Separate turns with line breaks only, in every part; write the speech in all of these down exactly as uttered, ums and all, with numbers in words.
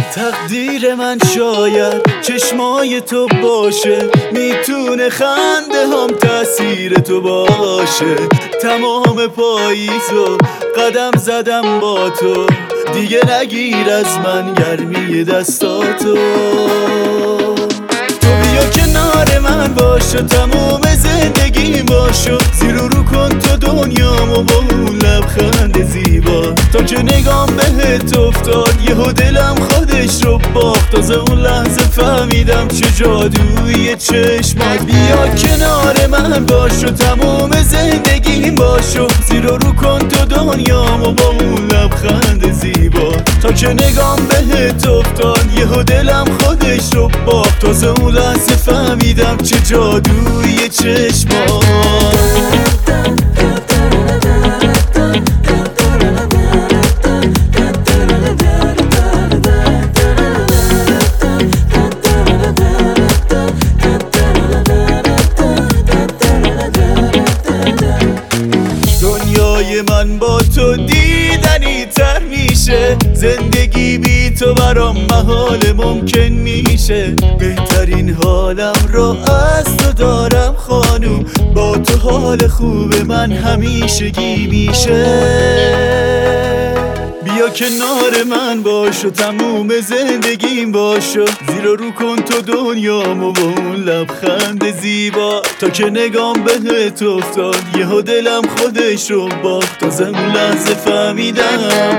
تقدیر من شاید چشمای تو باشه، میتونه خنده هم تأثیر تو باشه. تمام پاییزو قدم زدم با تو، دیگه نگیر از من گرمی دستاتو. تو بیا کنار من باش و تمام زندگیم باشو، زیر و رو کن تو دنیامو با اون لبخند زیبا. تا که نگام بهت افتاد یهو دلم خودش رو باخت، تازه اون لحظه فهمیدم چه جادوی چشمات. بیا کنار من باش و تمام زندگیم باشو، زیر و رو کن تو دنیامو با اون لبخند زیبا. تا که نگام بهت افتاد یهو دلم خودش رو باخت، تازه اون لحظه فهمیدم چه جادوی چشمات. دنیای من با تو دیدنی تر میشه، زندگی بی تو برام محال ممکن میشه. بهترین حالم رو از تو دارم خانوم، با تو حال خوب من همیشگی میشه. بیا کنار من باش و تموم زندگیم باشو، زیر و رو کن تو دنیامو با اون لبخند زیبا. تا که نگام بهت افتاد یهو دلم خودش رو باخت، تازه اون لحظه فهمیدم.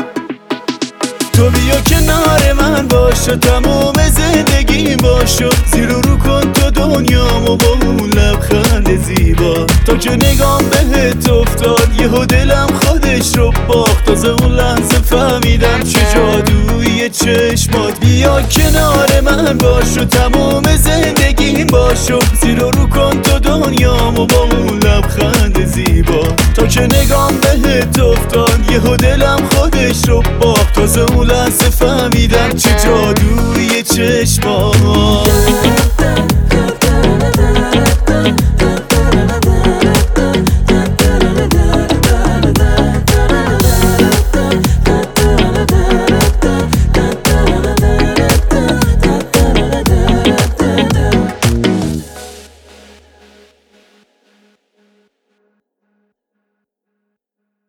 تو بیا کنار من باش و تمام زندگیم باشو، زیر و رو کن تو دنیامو با اون لبخند زیبا. تا که نگام بهت افتاد یهو دلم خودش رو باخت، تازه اون لحظه فهمیدم چه جادوی چشمات. بیا کنار من باش و تمام زندگیم باشو، زیر و رو کن تو دنیامو با اون لبخند زیبا. تا که نگام بهت افتاد یهو دلم خودش رو باخت، تازه اون لحظه فهمیدم چه جادوی چشمات.